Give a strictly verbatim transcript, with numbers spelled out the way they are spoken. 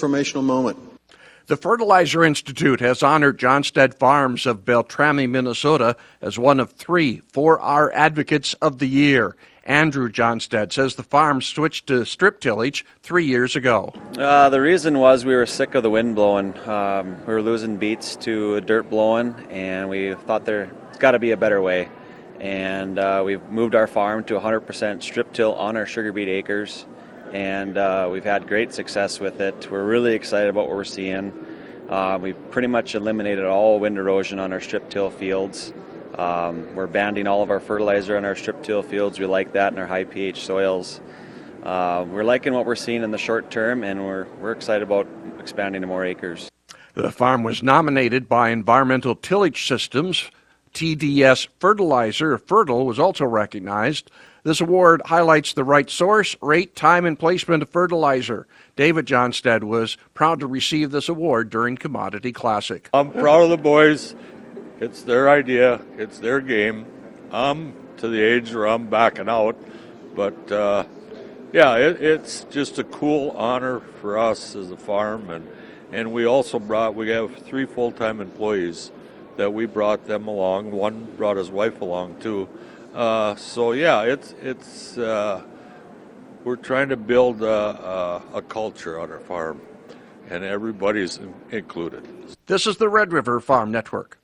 transformational moment. The Fertilizer Institute has honored Johnstead Farms of Beltrami, Minnesota, as one of three four R Advocates of the Year. Andrew Johnstead says the farm switched to strip tillage three years ago. Uh, the reason was we were sick of the wind blowing. Um, we were losing beets to dirt blowing, and we thought there's got to be a better way. And uh, we've moved our farm to one hundred percent strip till on our sugar beet acres, and uh, we've had great success with it. We're really excited about what we're seeing. Uh, we've pretty much eliminated all wind erosion on our strip till fields. Um, we're banding all of our fertilizer on our strip till fields. We like that in our high pH soils. Uh, we're liking what we're seeing in the short term, and we're we're excited about expanding to more acres. The farm was nominated by Environmental Tillage Systems. T D S Fertilizer, Fertile, was also recognized. This award highlights the right source, rate, time, and placement of fertilizer. David Johnstead was proud to receive this award during Commodity Classic. I'm proud of the boys. It's their idea. It's their game. I'm to the age where I'm backing out. But, uh, yeah, it, it's just a cool honor for us as a farm. And, and we also brought, we have three full-time employees that we brought them along. One brought his wife along, too. Uh, so, yeah, it's, it's uh, we're trying to build a, a, a culture on our farm, and everybody's included. This is the Red River Farm Network.